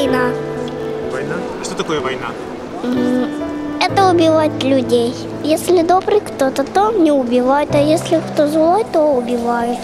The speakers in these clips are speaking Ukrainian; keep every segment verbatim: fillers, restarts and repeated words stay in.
война. Война? А что такое война? Это убивать людей. Если добрый кто-то, то не убивает, а если кто злой, то убивает.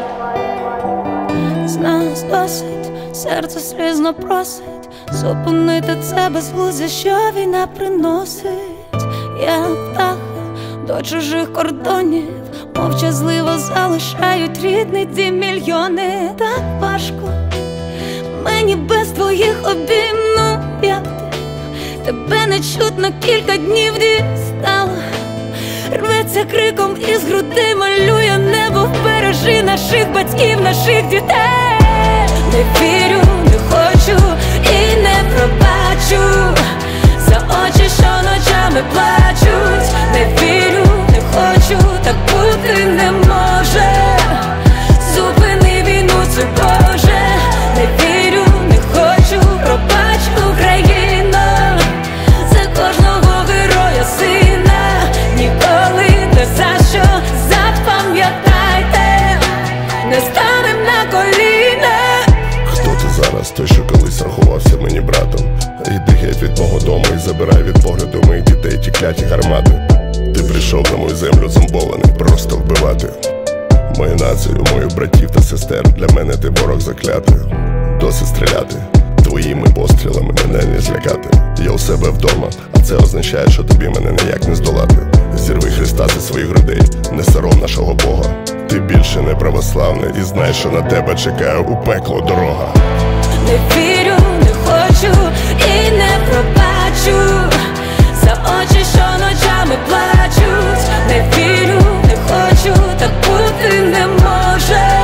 З нас досить, серце слізно просить зупинити це безглуздя, що війна приносить. Я птах до чужих кордонів, мовчазливо залишають рідний дім мільйони. Так важко мені без твоїх обійм, ну як ти, тебе не чутно кілька днів дістала. Рветься криком із груди, малює небо, вбережи наших батьків, наших дітей. Не вірю, не хочу і не пробачу за очі, що ночами плачуть. Не вірю, не хочу, так бути не може. Зупини війну цю, Боже. Не вірю, не хочу, пробач, Україно, за кожного героя сина. Ніколи не за що, запам'ятайте, не станем на коліна. Хто ти зараз? Той, що колись рахувався мені братом. Іди геть від мого дому і забирай від погляду моїх дітей ті кляті гармати. Ти прийшов на мою землю зомбований, просто вбивати мою націю, моїх братів та сестер. Для мене ти ворог заклятий. Досить стріляти, твоїми пострілами мене не злякати. Я у себе вдома, а це означає, що тобі мене ніяк не здолати. Зірви Христа зі своїх грудей, не сором нашого Бога. Ти більше не православний і знай, що на тебе чекає у пекло дорога. Не вірю, не хочу і не пробачу за очі, що ночами плачуть. Не вірю, не хочу, так бути не може.